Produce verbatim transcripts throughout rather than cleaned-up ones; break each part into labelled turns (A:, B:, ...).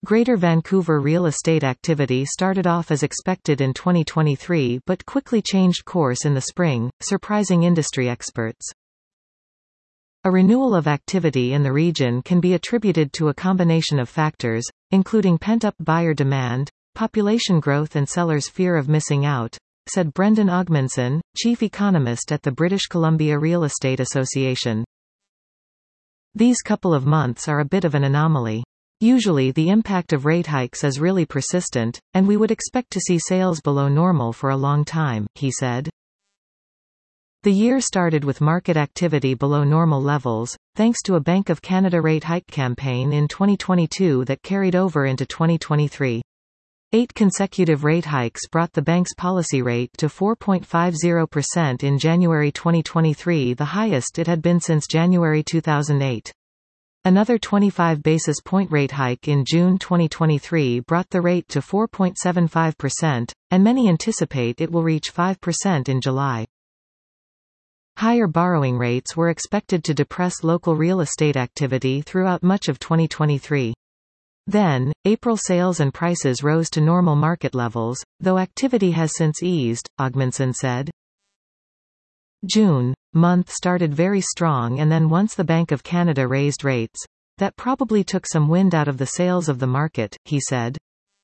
A: Greater Vancouver real estate activity started off as expected in twenty twenty-three but quickly changed course in the spring, surprising industry experts. A renewal of activity in the region can be attributed to a combination of factors, including pent-up buyer demand, population growth and sellers' fear of missing out, said Brendan Ogmanson, chief economist at the British Columbia Real Estate Association. These couple of months are a bit of an anomaly. Usually the impact of rate hikes is really persistent, and we would expect to see sales below normal for a long time, he said. The year started with market activity below normal levels, thanks to a Bank of Canada rate hike campaign in twenty twenty-two that carried over into twenty twenty-three. Eight consecutive rate hikes brought the bank's policy rate to four point five zero percent in January twenty twenty-three, the highest it had been since January two thousand eight. Another twenty-five basis point rate hike in June twenty twenty-three brought the rate to four point seven five percent, and many anticipate it will reach five percent in July. Higher borrowing rates were expected to depress local real estate activity throughout much of twenty twenty-three. Then, April sales and prices rose to normal market levels, though activity has since eased, Ogmanson said. June month started very strong, and then once the Bank of Canada raised rates, that probably took some wind out of the sails of the market, he said.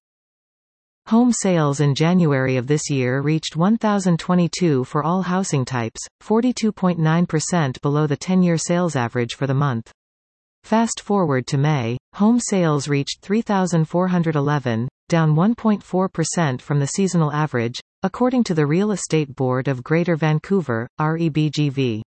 A: Home sales in January of this year reached one thousand twenty-two for all housing types, forty-two point nine percent below the ten-year sales average for the month. Fast forward to May, home sales reached three thousand four hundred eleven, down one point four percent from the seasonal average, according to the Real Estate Board of Greater Vancouver, R E B G V.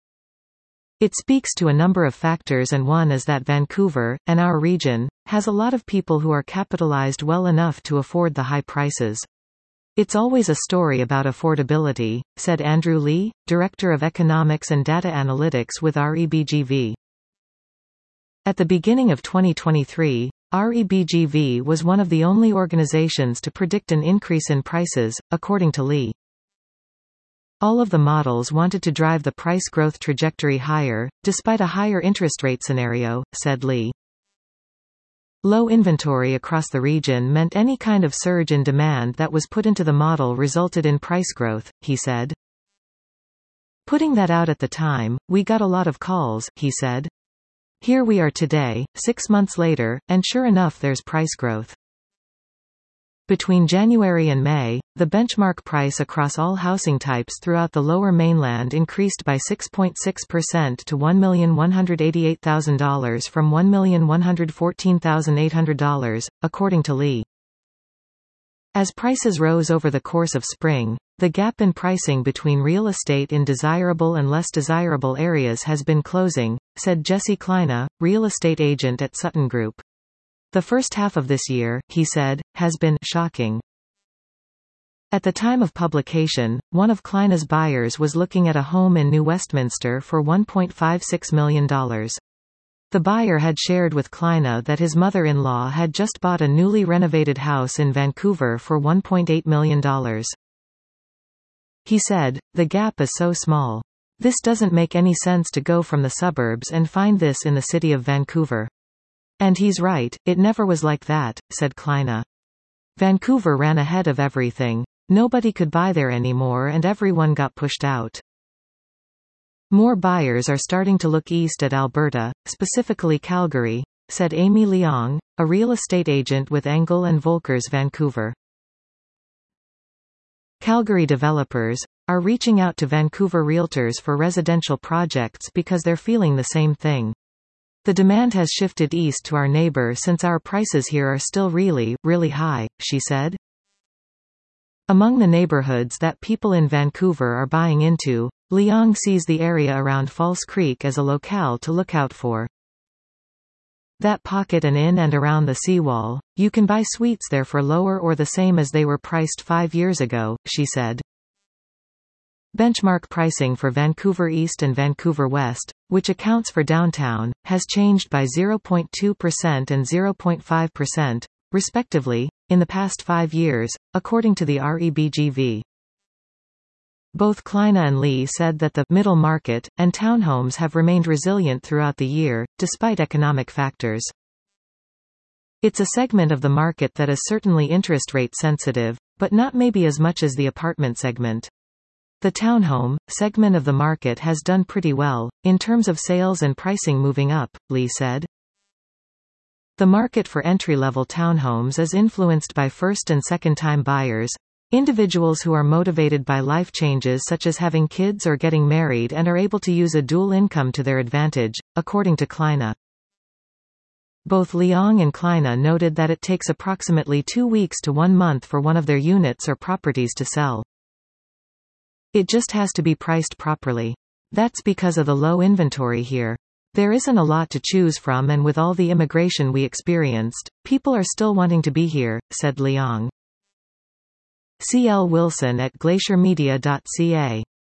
A: It speaks to a number of factors, and one is that Vancouver, and our region, has a lot of people who are capitalized well enough to afford the high prices. It's always a story about affordability, said Andrew Lee, Director of Economics and Data Analytics with R E B G V. At the beginning of twenty twenty-three, R E B G V was one of the only organizations to predict an increase in prices, according to Lee. All of the models wanted to drive the price growth trajectory higher, despite a higher interest rate scenario, said Lee. Low inventory across the region meant any kind of surge in demand that was put into the model resulted in price growth, he said. Putting that out at the time, we got a lot of calls, he said. Here we are today, six months later, and sure enough there's price growth. Between January and May, the benchmark price across all housing types throughout the Lower Mainland increased by six point six percent to one million one hundred eighty-eight thousand dollars from one million one hundred fourteen thousand eight hundred dollars, according to Lee. As prices rose over the course of spring, the gap in pricing between real estate in desirable and less desirable areas has been closing, said Jesse Kleina, real estate agent at Sutton Group. The first half of this year, he said, has been shocking. At the time of publication, one of Kleina's buyers was looking at a home in New Westminster for one point five six million dollars. The buyer had shared with Kleina that his mother-in-law had just bought a newly renovated house in Vancouver for one point eight million dollars. He said, "The gap is so small. This doesn't make any sense to go from the suburbs and find this in the city of Vancouver." And he's right, it never was like that, said Kleina. Vancouver ran ahead of everything. Nobody could buy there anymore and everyone got pushed out. More buyers are starting to look east at Alberta, specifically Calgary, said Amy Leong, a real estate agent with Engel and Volkers Vancouver. Calgary developers are reaching out to Vancouver realtors for residential projects because they're feeling the same thing. The demand has shifted east to our neighbor since our prices here are still really, really high, she said. Among the neighborhoods that people in Vancouver are buying into, Leong sees the area around False Creek as a locale to look out for. That pocket and in and around the seawall, you can buy suites there for lower or the same as they were priced five years ago, she said. Benchmark pricing for Vancouver East and Vancouver West, which accounts for downtown, has changed by zero point two percent and zero point five percent, respectively, in the past five years, according to the R E B G V. Both Kleina and Lee said that the middle market and townhomes have remained resilient throughout the year, despite economic factors. It's a segment of the market that is certainly interest rate sensitive, but not maybe as much as the apartment segment. The townhome segment of the market has done pretty well, in terms of sales and pricing moving up, Lee said. The market for entry-level townhomes is influenced by first- and second-time buyers, individuals who are motivated by life changes such as having kids or getting married and are able to use a dual income to their advantage, according to Kleine. Both Leong and Kleine noted that it takes approximately two weeks to one month for one of their units or properties to sell. It just has to be priced properly. That's because of the low inventory here. There isn't a lot to choose from, and with all the immigration we experienced, people are still wanting to be here, said Leong. C L Wilson at glacier media dot c a